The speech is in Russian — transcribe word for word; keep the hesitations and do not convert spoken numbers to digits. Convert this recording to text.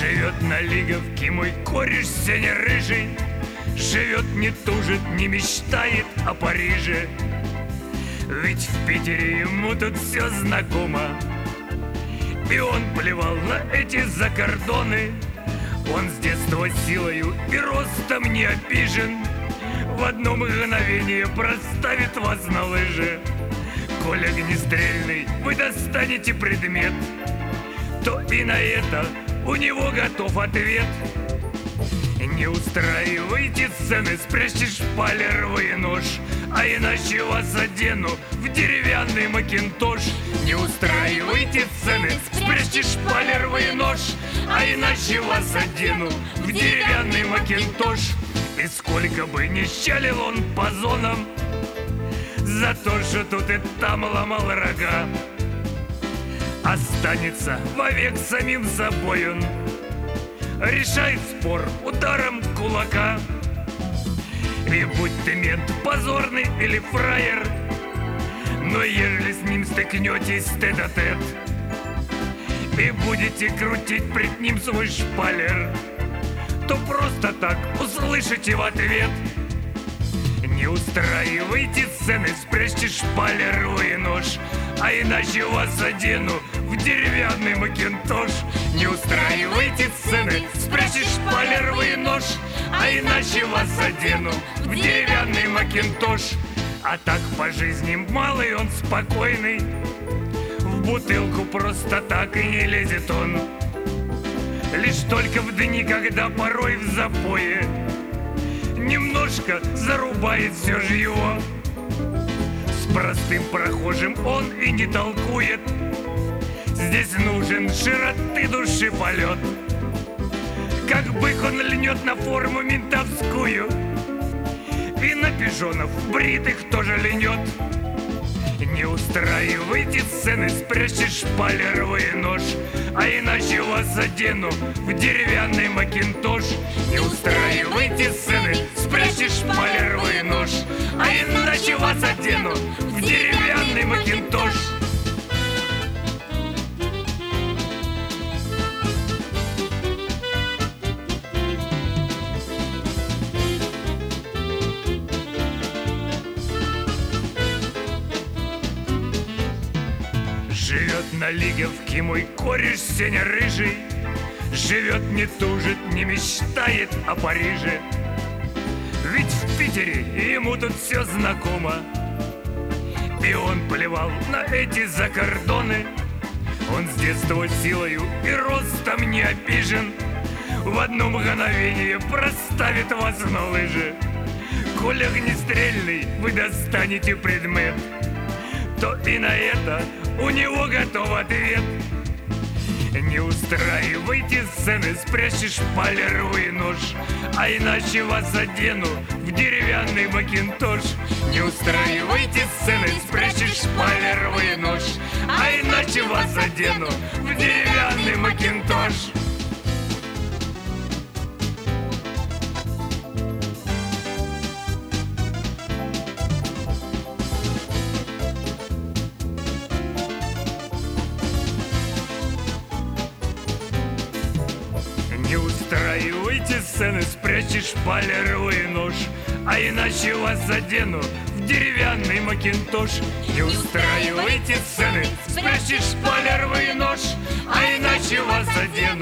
Живет на Лиговке мой кореш сине-рыжий, живет, не тужит, не мечтает о Париже. Ведь в Питере ему тут все знакомо, и он плевал на эти закордоны. Он с детства силою и ростом не обижен, в одно мгновение проставит вас на лыжи. Коль огнестрельный вы достанете предмет, то и на это у него готов ответ. Не устраивайте сцены, спрячьте шпалер вы нож, а иначе вас одену в деревянный макинтош. Не устраивайте сцены, спрячьте шпалер вы нож, а иначе вас одену в деревянный макинтош. И сколько бы ни щалил он по зонам за то, что тут и там ломал рога, останется вовек самим собой он, решает спор ударом кулака. И будь ты мент позорный или фраер, но ежели с ним стыкнетесь тет-а-тет и будете крутить пред ним свой шпалер, то просто так услышите в ответ. Не устраивайте сцены, спрячьте шпалер и нож, а иначе вас одену в деревянный макинтош. Не устраивайте сцены, спрячьте шпалер и нож, а иначе вас одену в деревянный макинтош. А так по жизни малый он спокойный, в бутылку просто так и не лезет он. Лишь только в дни, когда порой в запое немножко зарубает все же его. С простым прохожим он и не толкует, здесь нужен широты души полет. Как бык он льнет на форму ментовскую, и на пижонов бритых тоже льнет. Не устраивайте сцены, спрячьте шпалер и нож, а иначе вас одену в деревянный макинтош. Не устраивайте сцены, спрячьте шпалер и нож, а иначе вас одену в деревянный макинтош. Живет на Лиговке мой кореш сине-рыжий, живет, не тужит, не мечтает о Париже. Ведь в Питере ему тут все знакомо, и он плевал на эти закордоны. Он с детства силою и ростом не обижен, в одно мгновение проставит вас на лыжи. Коль огнестрельный вы достанете предмет, то и на это у него готов ответ. Не устраивайте сцены, спрячьте шпалер и нож, а иначе вас одену в деревянный макинтош. Не устраивайте сцены, спрячьте шпалер и нож, а иначе вас одену в деревянный макинтош. Не устраивайте сцены, спрячьте шпалер и нож, а иначе вас одену в деревянный макинтош. Не устраивайте сцены, спрячьте шпалер и нож, а иначе вас одену